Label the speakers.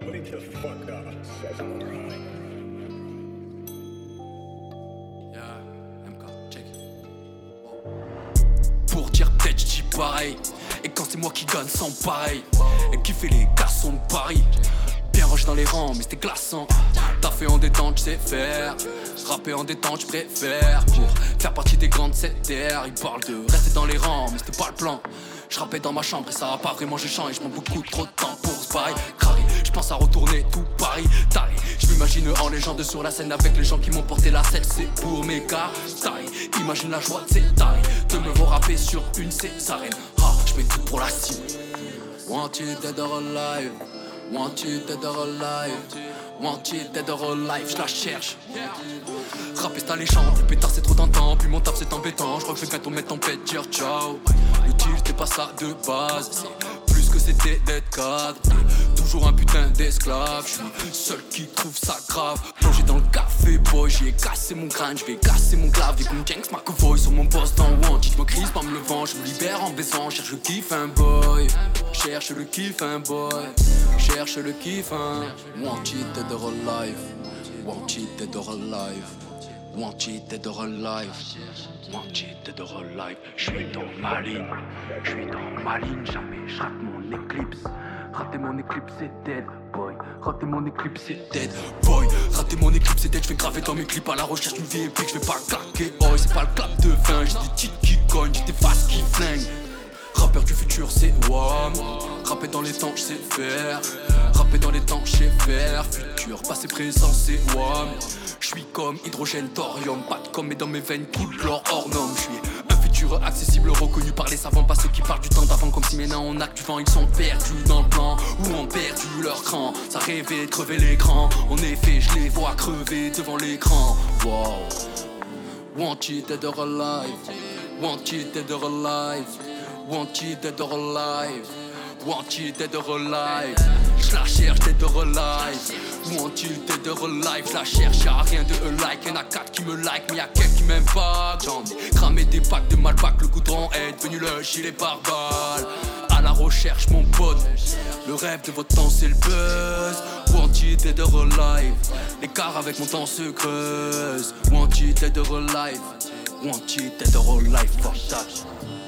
Speaker 1: Wake the fuck up. Alright.
Speaker 2: Yeah, MK, check. Pour dire peut-être j'dis pareil. Et quand c'est moi qui gagne sans pareil. Et qui fait les garçons de Paris. Bien rangé dans les rangs mais c'était glaçant. T'as fait en détente, j'sais faire. Rapper en détente, j'préfère. Pour faire partie des grandes cette terre. Ils parlent de rester dans les rangs mais c'était pas le plan. J'rappais dans ma chambre et ça a pas vraiment changé. J'prends beaucoup trop de temps pour se barrer. Carré, j'pense à retourner tout Paris. Taré, j'm'imagine en légende sur la scène avec les gens qui m'ont porté la selle. C'est pour mes gars, taré. Imagine la joie de ces tarés de me voir rapper sur une césarène. Ah, j'mets tout pour la cible. Wanted dead or alive. Wanted dead or alive. Wanted dead or alive, j'la cherche. Rapper c'est alléchant, le pétard c'est trop tentant. Puis mon taf c'est embêtant, j'crois que je vais bientôt mettre en pète, dire ciao. Le deal c'était pas ça de base, c'est plus que c'était d'être cadre. Toujours un putain d'esclave, j'suis seul qui trouve ça grave. Plongé dans le café boy, j'ai cassé mon crâne, j'vais casser mon clave. Comme Jenks McAvoy sur mon poste dans Wanted. J'me crise pas me levant, j'me libère en baisant. Cherche le kiff un boy, cherche le kiff un boy. Cherche le kiff un Wanted dead or alive. Wanted dead or alive. Wanted dead or alive. Wanted dead or alive. J'suis dans ma ligne, j'suis dans ma ligne. Jamais j'rate mon éclipse. Rater mon éclipse c'est dead boy. Rater mon éclipse c'est dead boy. Rater mon éclipse c'est dead. J'vais graver dans mes clips à la recherche d'une vie épique. J'vais pas claquer, oh c'est pas le clap de fin. J'ai des titres qui cognent, j'ai des faces qui flinguent. Rappeur du futur c'est WAM. Rapper dans les temps j'sais faire. Rapper dans les temps j'sais faire. Futur, passé, présent c'est WAM. J'suis comme hydrogène, thorium. Pas de com mais dans mes veines coule l'or hors norme. J'suis un futur accessible, reconnu par les savants. Pas ceux qui parlent du temps d'avant. Comme si maintenant on a que du vent. Ils sont perdus dans le plan ou ont perdu leur cran. Ça rêvait de crever l'écran. En effet je les vois crever devant l'écran. Wow. Wanted dead or alive. Wanted dead or alive. Wanted dead or alive. Wanted dead or alive. J'la cherche dead or alive. Wanted dead or alive. J'la cherche, y'a rien de like. Y'en a 4 qui me like, mais y'a quelques qui m'aiment pas. J'en ai cramé des packs de Malbac. Le goudron est devenu le gilet pare-balles. À la recherche mon pote. Le rêve de votre temps c'est le buzz. Wanted dead or alive. L'écart avec mon temps se creuse. Wanted dead or alive. Wanted dead or alive, fuck that.